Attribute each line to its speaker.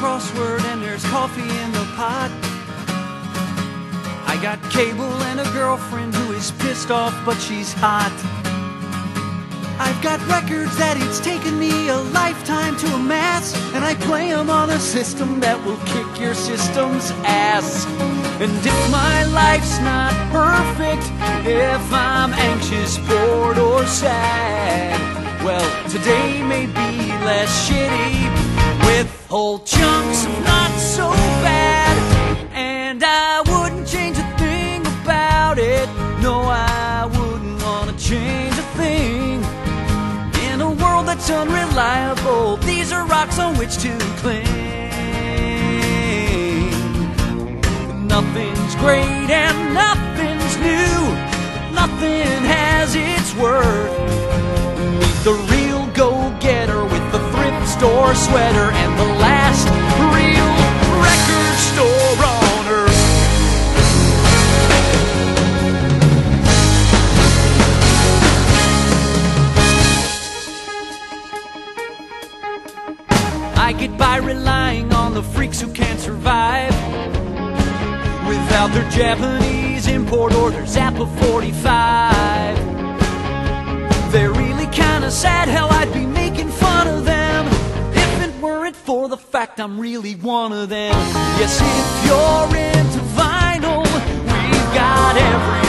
Speaker 1: crossword and there's coffee in the pot. I got cable and a girlfriend who is pissed off, but she's hot. I've got records that it's taken me a lifetime to amass, and I play them on a system that will kick your system's ass. And if my life's not perfect, if I'm anxious, bored, or sad, well, today may be less shitty with whole chunks of not so bad. And I wouldn't change a thing about it. No, I wouldn't want to change a thing. In a world that's unreliable, these are rocks on which to cling. Nothing's great and nothing's new. Nothing has its worth. Meet the real go-getter with the thrift store sweater and the last real record store on earth. I get by relying on the freaks who can't survive without their Japanese import orders, Apple 45. They're really kinda sad, hell, I'd be making fun of them if it weren't for the fact I'm really one of them. Yes, if you're into vinyl, we've got every